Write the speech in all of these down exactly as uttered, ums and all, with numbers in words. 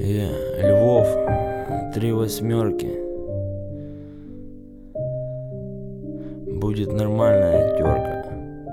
И Львов, три восьмерки. Будет нормальная терка.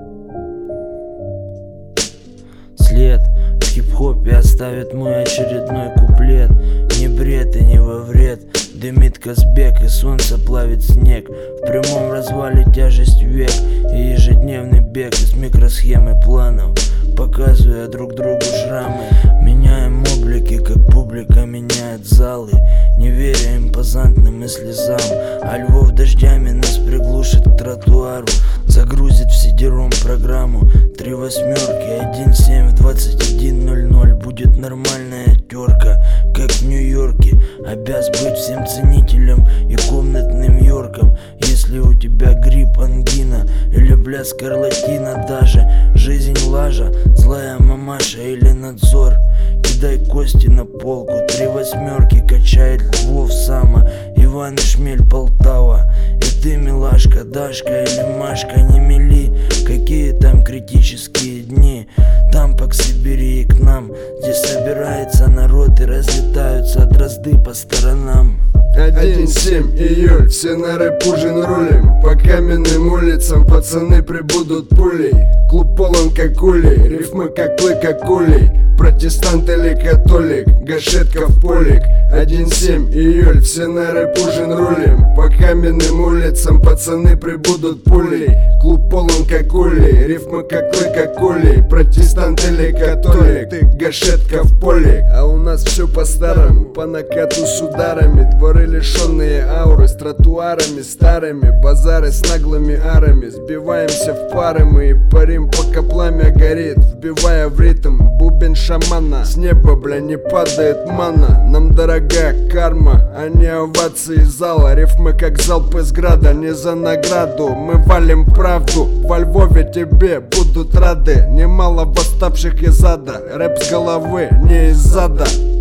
След в хип-хопе оставит мой очередной куплет. Не бред и не во вред. Дымит Казбек и солнце плавит снег. В прямом развале тяжесть век и ежедневный бег из микросхемы планов, показывая друг другу шрамы. Меняем облики, как публика меняет залы, не веря импозантным и слезам. А Львов дождями нас приглушит к тротуару, загрузит в сидером программу. Три восьмерки, один семь в двадцать один ноль ноль. Будет нормальная терка, как в Нью-Йорке. Обяз быть всем ценителем и комнатным йорком. Если у тебя грипп, ангина или, бля, скарлатина даже. Жизнь лажа, злая мамаша или надзор. Кидай кости на полку. Три восьмерки качает Львов Сама, Иван и Шмель Полтава. И ты, милашка, Дашка или Машка, не мели. Какие там критические дни. Там по к Сибири и к нам. Здесь собирается народ и разлетаются дрозды по сторонам. Один семь июль, все на рэп-ужин рулим. По каменным улицам пацаны прибудут пулей. Клуб полон как улей, рифмы как клык акулей. Протестант или католик, Гашетков полик. Один семь июль, все на рэп-ужин рулим. По каменным улицам пацаны прибудут пулей. Клуб полон как улей, рифмы как клык акулей. Протестант или католик, ты Гашетков полик. А у нас все по-старому, по накату с ударами. Дворы лишенные ауры, с тротуарами старыми. Базары с наглыми арами. Сбиваемся в пары мы и парим, пока пламя горит, вбивая в ритм бубен шамана. С неба, бля, не падает мана. Нам дорога карма, а не овации зала. Рифмы как залп из града, не за награду. Мы валим правду, во Львове тебе будут рады. Немало восставших из ада, рэп с головы, не из зада.